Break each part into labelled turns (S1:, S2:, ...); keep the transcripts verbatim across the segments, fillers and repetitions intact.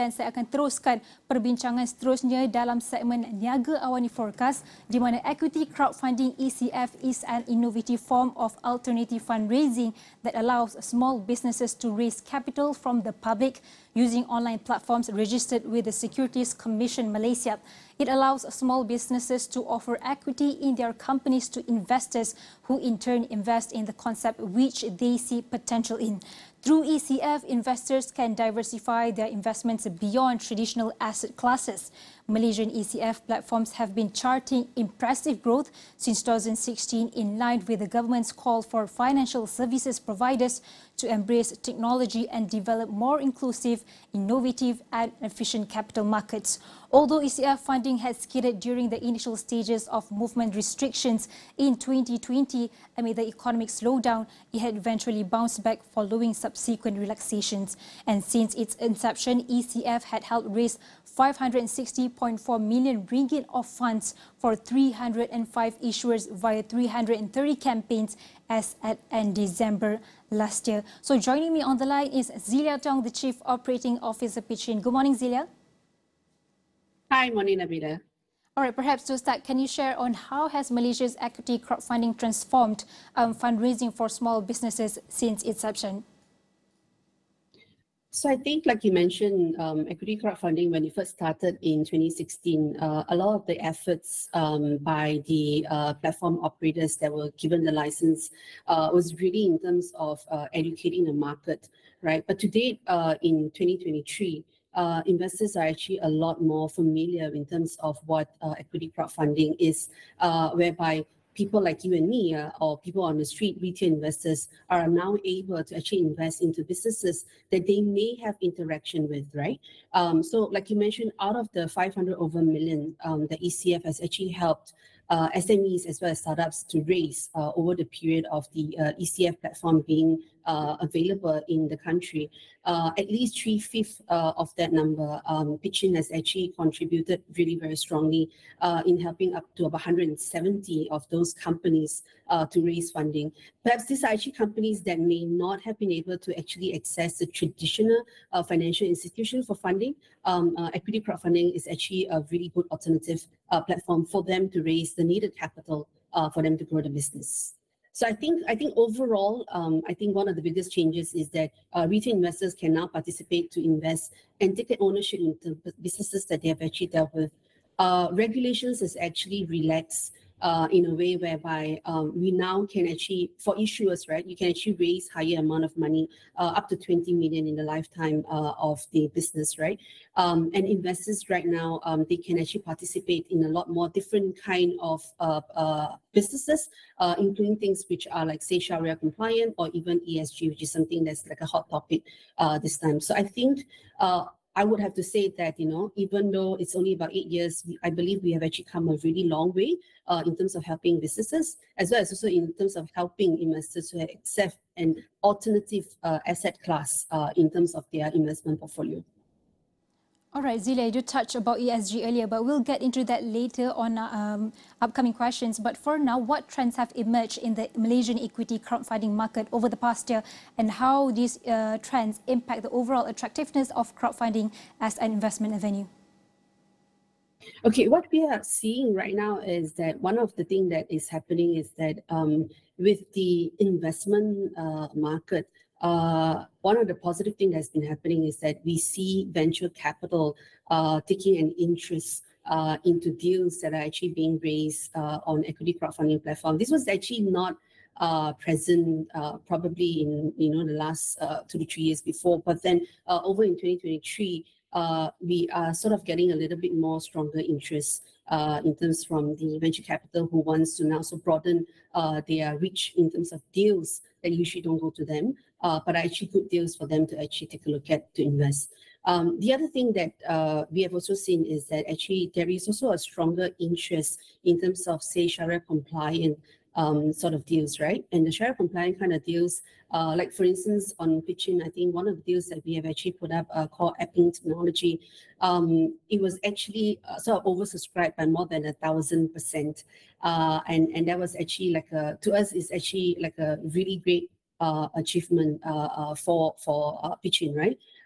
S1: dan saya akan teruskan perbincangan seterusnya dalam segmen Niaga Awani Forecast, di mana equity crowdfunding E C F is an innovative form of alternative fundraising that allows small businesses to raise capital from the public using online platforms registered with the Securities Commission Malaysia. It allows small businesses to offer equity in their companies to investors who in turn invest in the concept which they see potential in. Through E C F, investors can diversify their investments beyond traditional asset classes. Malaysian E C F platforms have been charting impressive growth since two thousand sixteen, in line with the government's call for financial services providers to embrace technology and develop more inclusive, innovative and efficient capital markets. Although E C F funding had skidded during the initial stages of movement restrictions in twenty twenty amid the economic slowdown, it had eventually bounced back following subsequent relaxations. And since its inception, E C F had helped raise five hundred sixty point four million ringgit of funds for three hundred five issuers via three hundred thirty campaigns as at end December last year. So joining me on the line is Zelia Tong, the Chief Operating Officer, Pitchin. Good morning, Zelia.
S2: Hi, morning, Nabila.
S1: All right, perhaps to start, can you share on how has Malaysia's equity crowdfunding transformed um, fundraising for small businesses since inception?
S2: So I think, like you mentioned, um, equity crowdfunding, when it first started in twenty sixteen, uh, a lot of the efforts um, by the uh, platform operators that were given the license uh, was really in terms of uh, educating the market, right? But to date, uh, in twenty twenty-three, uh, investors are actually a lot more familiar in terms of what uh, equity crowdfunding is, uh, whereby people like you and me uh, or people on the street, retail investors, are now able to actually invest into businesses that they may have interaction with, right? Um, so like you mentioned, out of the five hundred over million um, that E C F has actually helped uh, S M Es as well as startups to raise uh, over the period of the uh, E C F platform being uh, available in the country. Uh, at least three-fifths uh, of that number, um, Pitchin has actually contributed really very strongly uh, in helping up to about one hundred seventy of those companies uh, to raise funding. Perhaps these are actually companies that may not have been able to actually access the traditional uh, financial institution for funding. Um, uh, equity crowdfunding is actually a really good alternative uh, platform for them to raise the needed capital uh, for them to grow the business. So I think I think overall, um, I think one of the biggest changes is that uh, retail investors can now participate to invest and take ownership into businesses that they have actually dealt with. Uh, regulations is actually relaxed uh, in a way whereby um, we now can actually, for issuers, right, you can actually raise higher amount of money, uh, up to twenty million in the lifetime uh, of the business, right? Um, and investors right now, um, they can actually participate in a lot more different kind of uh, uh, businesses, uh, including things which are like, say, Sharia compliant or even E S G, which is something that's like a hot topic uh, this time. So I think uh, I would have to say that, you know, even though it's only about eight years, I believe we have actually come a really long way uh, in terms of helping businesses, as well as also in terms of helping investors to accept an alternative uh, asset class uh, in terms of their investment portfolio.
S1: All right, Zelia, you touched about E S G earlier, but we'll get into that later on um, upcoming questions. But for now, what trends have emerged in the Malaysian equity crowdfunding market over the past year, and how these uh, trends impact the overall attractiveness of crowdfunding as an investment avenue?
S2: Okay, what we are seeing right now is that one of the things that is happening is that um, with the investment uh, market, Uh, one of the positive things that's been happening is that we see venture capital uh, taking an interest uh, into deals that are actually being raised uh, on equity crowdfunding platform. This was actually not uh, present uh, probably in you know the last uh, two to three years before, but then uh, over in twenty twenty-three, uh, we are sort of getting a little bit more stronger interest uh, in terms from the venture capital who wants to now so broaden uh, their reach in terms of deals that usually don't go to them, uh, but are actually good deals for them to actually take a look at to invest. Um, the other thing that uh, we have also seen is that actually there is also a stronger interest in terms of, say, Sharia compliant um, sort of deals, right? And the Sharia compliant kind of deals, uh, like for instance on Pitchin, I think one of the deals that we have actually put up uh, called Apping Technology, um, it was actually uh, sort of oversubscribed by more than a thousand percent. Uh, and, and that was actually like a, to us, is actually like a really great uh, achievement uh, uh, for, for uh, Pitchin, right?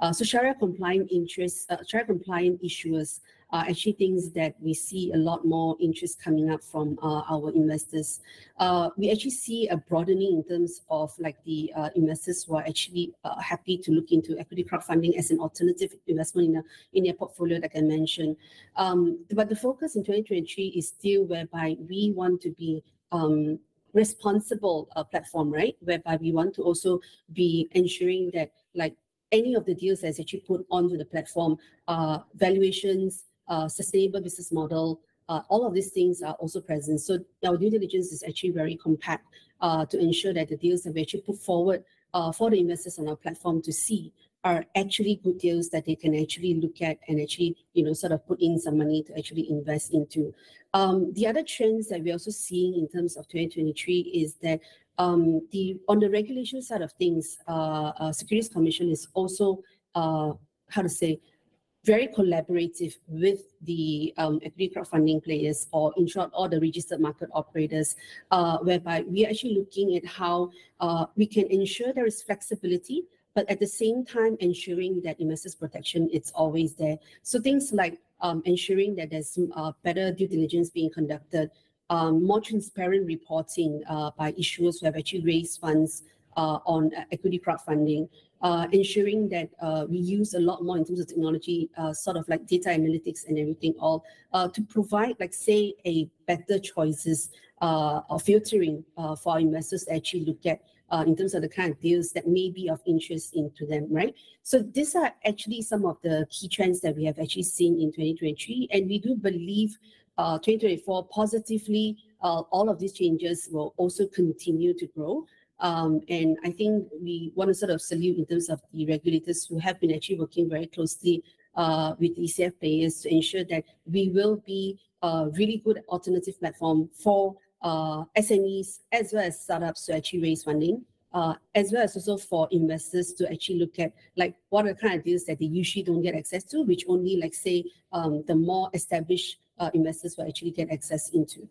S2: Uh, so Sharia compliant interests, uh, Sharia compliant issuers are actually things that we see a lot more interest coming up from uh, our investors. Uh, we actually see a broadening in terms of like the uh, investors who are actually uh, happy to look into equity crowdfunding as an alternative investment in a in their portfolio, like I mentioned. Um, but the focus in twenty twenty-three is still whereby we want to be um, responsible uh, platform, right? Whereby we want to also be ensuring that like any of the deals that's actually put onto the platform, uh, valuations, uh, sustainable business model, uh, all of these things are also present. So our due diligence is actually very compact uh, to ensure that the deals that we actually put forward uh, for the investors on our platform to see are actually good deals that they can actually look at and actually, you know, sort of put in some money to actually invest into. Um, the other trends that we're also seeing in terms of twenty twenty-three is that um, the on the regulation side of things, uh, uh, Securities Commission is also, uh, how to say, very collaborative with the um, equity crowdfunding players, or in short, all the registered market operators, uh, whereby we are actually looking at how uh, we can ensure there is flexibility, but at the same time ensuring that investors' protection is always there. So things like um, ensuring that there's uh, better due diligence being conducted, um, more transparent reporting uh, by issuers who have actually raised funds uh, on uh, equity crowdfunding, uh, ensuring that uh, we use a lot more in terms of technology, uh, sort of like data analytics and everything, all uh, to provide, like, say, a better choices uh, or filtering uh, for our investors to actually look at uh, in terms of the kind of deals that may be of interest into them, right? So these are actually some of the key trends that we have actually seen in twenty twenty-three, and we do believe uh, twenty twenty-four positively, uh, all of these changes will also continue to grow. Um, and I think we want to sort of salute in terms of the regulators who have been actually working very closely uh, with E C F players to ensure that we will be a really good alternative platform for uh, S M Es as well as startups to actually raise funding, uh, as well as also for investors to actually look at like what are the kind of deals that they usually don't get access to, which only, like, say, um, the more established uh, investors will actually get access into.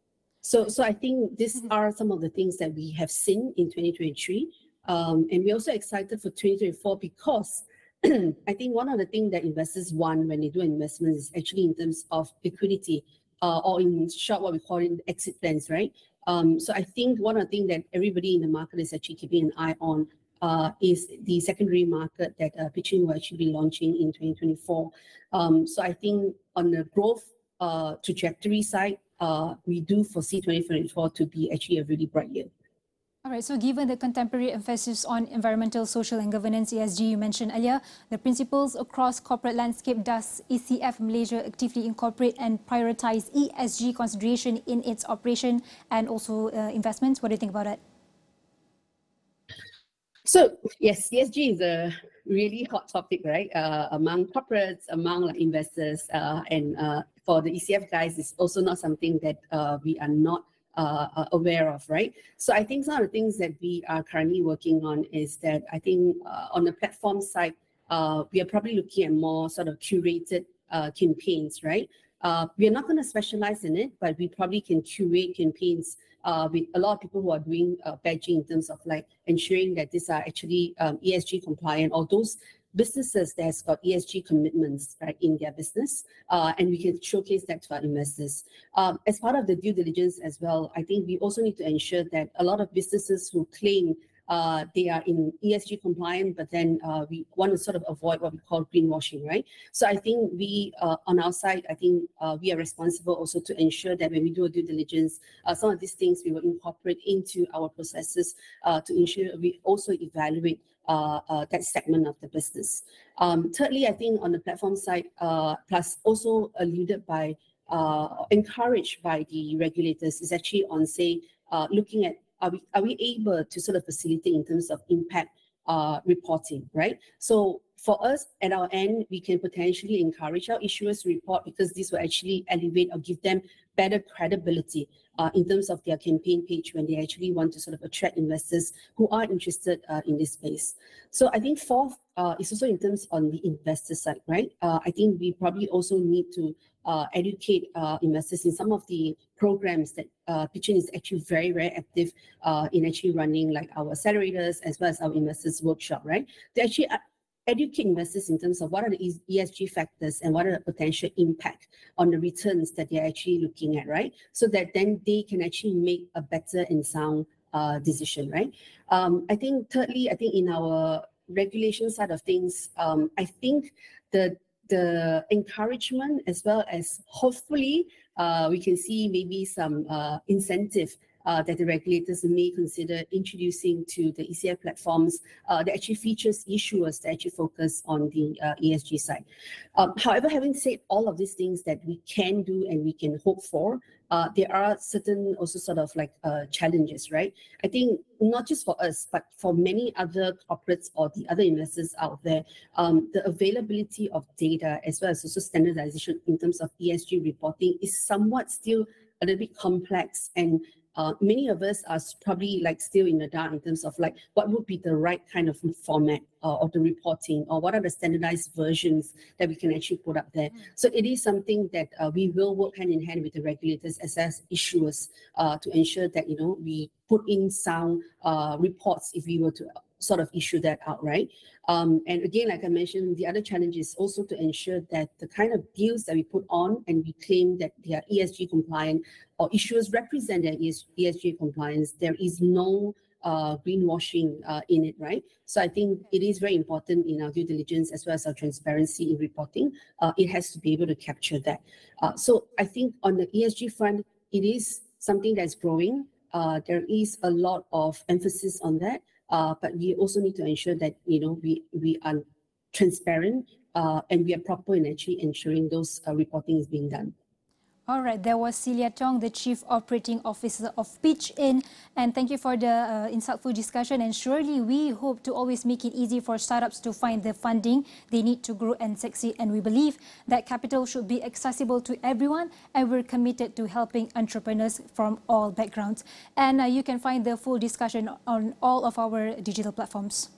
S2: So, so I think these are some of the things that we have seen in twenty twenty-three. Um, and we're also excited for twenty twenty-four because I think one of the things that investors want when they do investments is actually in terms of liquidity, uh, or in short, what we call it exit plans, right? Um, so I think one of the things that everybody in the market is actually keeping an eye on uh, is the secondary market that uh, Pitchin will actually be launching in twenty twenty-four. Um, so I think on the growth uh, trajectory side, uh, we do foresee twenty twenty-four to be actually a really bright year.
S1: All right, so given the contemporary emphasis on environmental, social and governance, E S G, you mentioned earlier, the principles across corporate landscape, does E C F Malaysia actively incorporate and prioritize E S G consideration in its operation and also uh, investments? What do you think about that?
S2: So yes, E S G is a really hot topic, right? Uh, among corporates, among like investors, uh, and uh, for the E C F guys, it's also not something that uh, we are not uh, aware of, right? So I think some of the things that we are currently working on is that I think uh, on the platform side, uh, we are probably looking at more sort of curated uh, campaigns, right? Uh, we are not going to specialize in it, but we probably can curate campaigns uh, with a lot of people who are doing uh, badging in terms of like ensuring that these are actually um, E S G compliant, or those businesses that has got E S G commitments, right, in their business, uh, and we can showcase that to our investors. Um, as part of the due diligence as well, I think we also need to ensure that a lot of businesses who claim Uh, they are in E S G compliant, but then uh, we want to sort of avoid what we call greenwashing, right? So I think we, uh, on our side, I think uh, we are responsible also to ensure that when we do a due diligence, uh, some of these things we will incorporate into our processes uh, to ensure we also evaluate uh, uh, that segment of the business. Um, thirdly, I think on the platform side, uh, plus also alluded by, uh, encouraged by the regulators, is actually on, say, uh, looking at Are we, are we able to sort of facilitate in terms of impact uh, reporting, right? So for us, at our end, we can potentially encourage our issuers to report, because this will actually elevate or give them better credibility uh, in terms of their campaign page when they actually want to sort of attract investors who are interested uh, in this space. So I think fourth uh, is also in terms on the investor side, right? Uh, I think we probably also need to uh, educate uh, investors in some of the programs that uh, Pitchin is actually very, very active uh, in actually running, like our accelerators as well as our investors workshop, right? To actually educate investors in terms of what are the E S G factors and what are the potential impact on the returns that they're actually looking at, right? So that then they can actually make a better and sound uh, decision, right? Um, I think thirdly, I think in our regulation side of things, um, I think the the encouragement as well as hopefully uh, we can see maybe some uh, incentive Uh, that the regulators may consider introducing to the E C F platforms uh, that actually features issuers that actually focus on the uh, E S G side. Um, however, having said all of these things that we can do and we can hope for, uh, there are certain also sort of like uh, challenges, right? I think not just for us, but for many other corporates or the other investors out there, um, the availability of data as well as also standardization in terms of E S G reporting is somewhat still a little bit complex, and Uh, many of us are probably like still in the dark in terms of like what would be the right kind of format uh, of the reporting, or what are the standardized versions that we can actually put up there. So it is something that uh, we will work hand in hand with the regulators as as issuers uh, to ensure that, you know, we put in sound uh, reports if we were to sort of issue that out, right? Um, and again, like I mentioned, the other challenge is also to ensure that the kind of deals that we put on and we claim that they are E S G compliant, or issuers represent their E S G compliance, there is no uh, greenwashing uh, in it, right? So I think it is very important in our due diligence as well as our transparency in reporting. Uh, it has to be able to capture that. Uh, so I think on the E S G front, it is something that's growing. Uh, there is a lot of emphasis on that. Uh, but we also need to ensure that, you know, we, we are transparent uh, and we are proper in actually ensuring those uh, reporting is being done.
S1: All right, there was Celia Tong, the Chief Operating Officer of Pitch In, and thank you for the uh, insightful discussion. And surely we hope to always make it easy for startups to find the funding they need to grow and succeed. And we believe that capital should be accessible to everyone, and we're committed to helping entrepreneurs from all backgrounds. And uh, you can find the full discussion on all of our digital platforms.